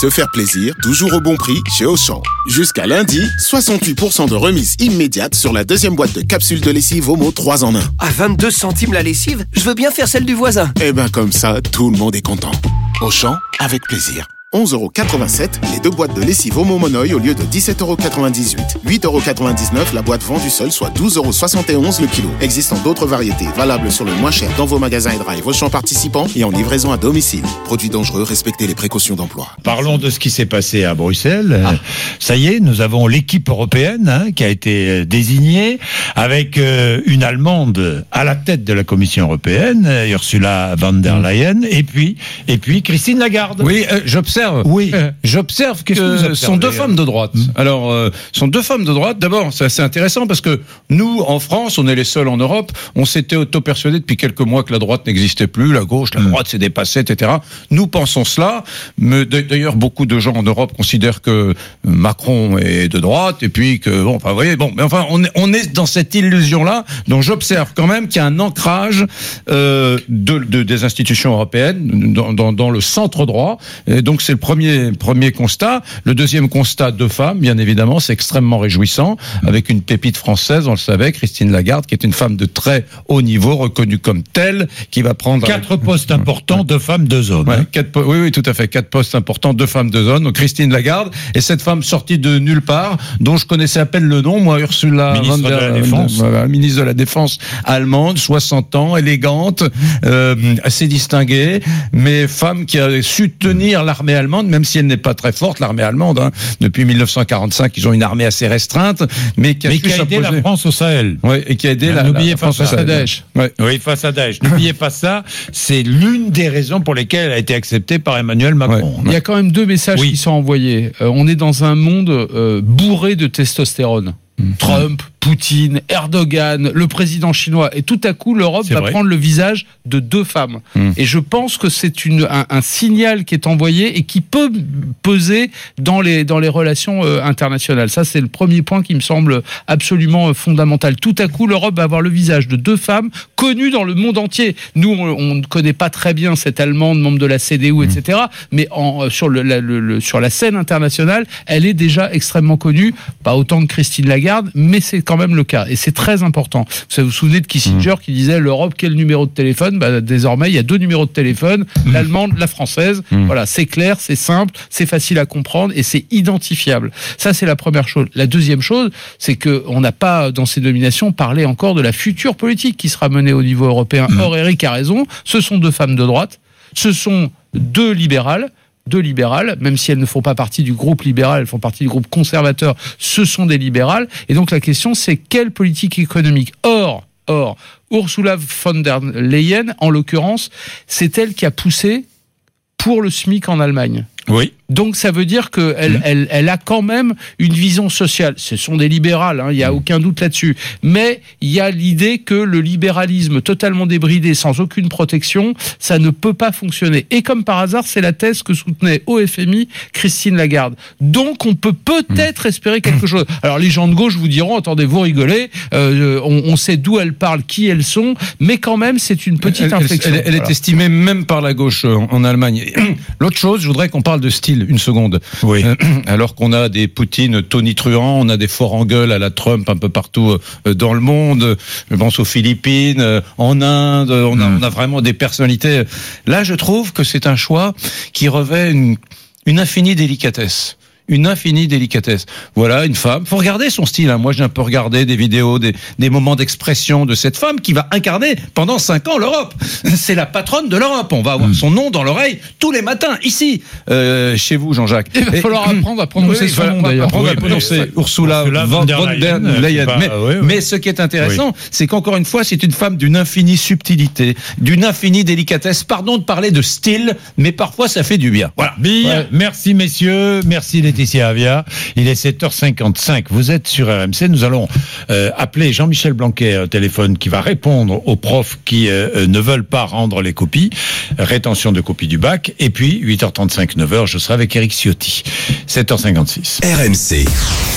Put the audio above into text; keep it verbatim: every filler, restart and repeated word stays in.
Se faire plaisir, toujours au bon prix chez Auchan. Jusqu'à lundi, soixante-huit pour cent de remise immédiate sur la deuxième boîte de capsules de lessive Omo trois en un. À vingt-deux centimes la lessive, je veux bien faire celle du voisin. Eh ben comme ça, tout le monde est content. Auchan, avec plaisir. onze euros quatre-vingt-sept, les deux boîtes de lessive Omo Monoï au lieu de dix-sept euros quatre-vingt-dix-huit. huit euros quatre-vingt-dix-neuf la boîte vendue seule, soit douze euros soixante et onze le kilo. Existant d'autres variétés, valables sur le moins cher dans vos magasins et drive Auchan participants et en livraison à domicile. Produits dangereux, respectez les précautions d'emploi. Parlons de ce qui s'est passé à Bruxelles. Ah. Ça y est, nous avons l'équipe européenne hein, qui a été désignée avec euh, une Allemande à la tête de la Commission européenne, Ursula von der Leyen, et puis, et puis Christine Lagarde. Oui, euh, j'observe. Oui, euh, j'observe que, que ce sont deux femmes de droite. Mmh. Alors, euh, sont deux femmes de droite. D'abord, c'est assez intéressant parce que nous, en France, on est les seuls en Europe. On s'était auto-persuadé depuis quelques mois que la droite n'existait plus, la gauche, la mmh. droite s'est dépassée, et cetera. Nous pensons cela. Mais d'ailleurs, beaucoup de gens en Europe considèrent que Macron est de droite et puis que bon, enfin, vous voyez, bon, mais enfin, on est, on est dans cette illusion-là. Donc, j'observe quand même qu'il y a un ancrage euh, de, de des institutions européennes dans, dans, dans le centre droit. Et donc, c'est le premier, premier constat. Le deuxième constat, deux femmes, bien évidemment, c'est extrêmement réjouissant, avec une pépite française, on le savait, Christine Lagarde, qui est une femme de très haut niveau, reconnue comme telle, qui va prendre... Quatre postes importants, ouais. deux femmes, deux hommes. Ouais, quatre, oui, oui, tout à fait, quatre postes importants, deux femmes, deux hommes. Donc, Christine Lagarde, et cette femme sortie de nulle part, dont je connaissais à peine le nom, moi, Ursula ministre von der, de la Défense. Euh, ministre de la Défense allemande, soixante ans, élégante, euh, assez distinguée, mais femme qui a su tenir l'armée allemande, même si elle n'est pas très forte, l'armée allemande. Hein. Depuis mille neuf cent quarante-cinq, ils ont une armée assez restreinte, mais qui a, mais su qui a aidé la France au Sahel. Oui, et qui a aidé la, N'oubliez la pas France ça. au Daesh. Ouais. Oui, face à Daesh. N'oubliez pas ça. C'est l'une des raisons pour lesquelles elle a été acceptée par Emmanuel Macron. Ouais. Il y a quand même deux messages oui. qui sont envoyés. Euh, on est dans un monde euh, bourré de testostérone. Mmh. Trump, Poutine, Erdogan, le président chinois, et tout à coup l'Europe va vrai. prendre le visage de deux femmes. Mmh. Et je pense que c'est une, un, un signal qui est envoyé et qui peut peser dans les, dans les relations euh, internationales. Ça, c'est le premier point qui me semble absolument euh, fondamental. Tout à coup, l'Europe va avoir le visage de deux femmes connues dans le monde entier. Nous, on, on ne connaît pas très bien cette Allemande, membre de la C D U, mmh. et cetera. Mais en, sur, le, la, le, le, sur la scène internationale, elle est déjà extrêmement connue. Pas autant que Christine Lagarde, mais c'est quand même le cas. Et c'est très important. Vous vous souvenez de Kissinger mmh. qui disait l'Europe, quel numéro de téléphone ? Bah, désormais, il y a deux numéros de téléphone, mmh. l'allemande, la française. Mmh. Voilà, c'est clair, c'est simple, c'est facile à comprendre et c'est identifiable. Ça, c'est la première chose. La deuxième chose, c'est qu'on n'a pas, dans ces nominations, parlé encore de la future politique qui sera menée au niveau européen. Mmh. Or, Eric a raison, ce sont deux femmes de droite, ce sont deux libérales, deux libérales, même si elles ne font pas partie du groupe libéral, elles font partie du groupe conservateur, ce sont des libérales. Et donc la question, c'est quelle politique économique ? Or, or, Ursula von der Leyen, en l'occurrence, c'est elle qui a poussé pour le SMIC en Allemagne. Oui. Donc ça veut dire qu'elle mmh. elle, elle a quand même une vision sociale. Ce sont des libérales, il hein, n'y a mmh. aucun doute là-dessus. Mais il y a l'idée que le libéralisme totalement débridé, sans aucune protection, ça ne peut pas fonctionner. Et comme par hasard, c'est la thèse que soutenait au F M I Christine Lagarde. Donc on peut peut-être mmh. espérer quelque chose. Alors les gens de gauche vous diront, attendez, vous rigolez, euh, on, on sait d'où elles parlent, qui elles sont, mais quand même c'est une petite elle, inflexion. Elle, elle, elle voilà. est estimée même par la gauche en, en Allemagne. L'autre chose, je voudrais qu'on parle de style. Une seconde. Oui. Euh, alors qu'on a des Poutine tonitruants, on a des forts en gueule à la Trump un peu partout euh, dans le monde. Je pense aux Philippines, euh, en Inde. On a, mm. on a vraiment des personnalités. Là, je trouve que c'est un choix qui revêt une, une infinie délicatesse. Une infinie délicatesse. Voilà, une femme. Faut regarder son style. Hein. Moi, j'ai un peu regardé des vidéos, des, des moments d'expression de cette femme qui va incarner pendant cinq ans l'Europe. C'est la patronne de l'Europe. On va avoir mmh. son nom dans l'oreille tous les matins, ici, euh, chez vous, Jean-Jacques. Il va falloir Et, apprendre à prononcer oui, son nom, d'ailleurs. Apprendre oui, à prononcer oui, Ursula von der Leyen. Mais, oui, oui. mais ce qui est intéressant, oui. c'est qu'encore une fois, c'est une femme d'une infinie subtilité, d'une infinie délicatesse. Pardon de parler de style, mais parfois ça fait du bien. Voilà. Bien. Ouais. Merci, messieurs. Merci, Laetitia Avia. Il est sept heures cinquante-cinq. Vous êtes sur R M C. Nous allons euh, appeler Jean-Michel Blanquer au téléphone qui va répondre aux profs qui euh, ne veulent pas rendre les copies. Rétention de copies du bac. Et puis, huit heures trente-cinq, neuf heures, je serai avec Éric Ciotti. sept heures cinquante-six. R M C.